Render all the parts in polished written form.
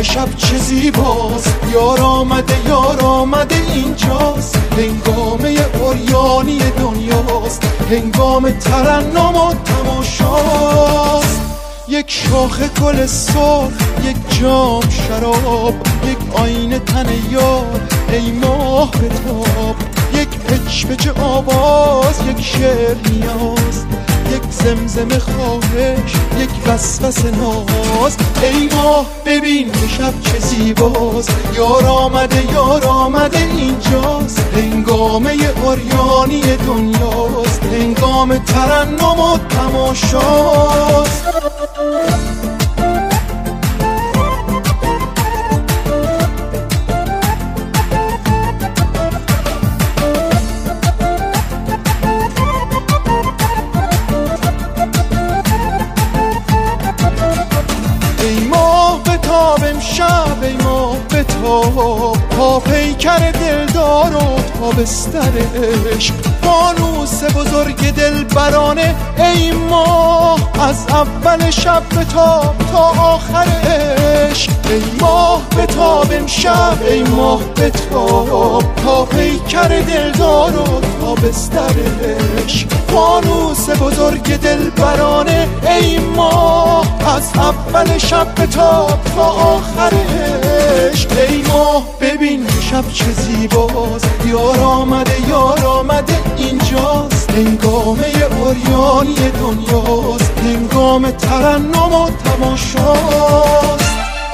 شب چه زیباست، یار آمده اینجاست. هنگامه عریانی دنیاست، هنگام ترنم و تماشاست. یک شاخ گل سرخ، یک جام شراب، یک آینه تن یار، ای ماه بتاب. یک پچ آواز، یک شعر نیاز، یک زمزمه خواهش، یک وسوسه ناز. ای ماه ببین که شب چه زیباست، یار آمده اینجاست. هنگامه عریانی دنیاست، هنگام ترنم و تماشاست. امشب ای ماه بتاب، تا پیکر دلدار و تا بسترش. فانوس بزرگ دلبرانه ای ماه، از اول شب بتاب تا آخرش. ای ماه بتاب امشب ای ماه بتاب، تا پیکر دلدار و تا بسترش. فانوس بزرگ دلبرانه ای ماه، از اول شب بتاب تا آخرش. ای ماه ببین شب چه زیباست، یار آمده اینجاست. هنگامه عریانی دنیاست، هنگام ترنم و تماشاست.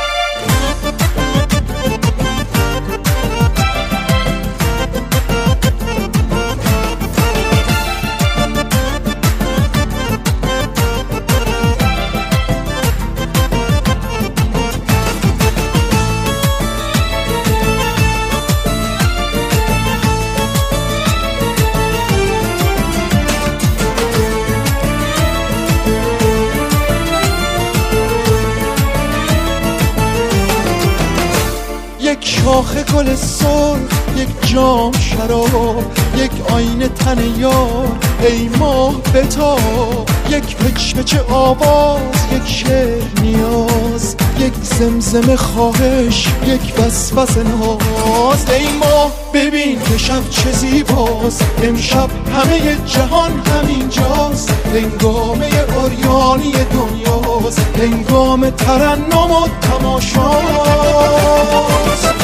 یک شاخ گل سرخ، یک جام شراب، یک آینه تن یار، ای ماه بتاب. یک پچ آواز، یک شعر نیاز، یک زمزمه خواهش، یک وسوسه ناز. ای ماه ببین که شب چه زیباست، امشب همه جهان همینجاست. هنگامه عریانی دنیاست، هنگام ترنم و تماشاست.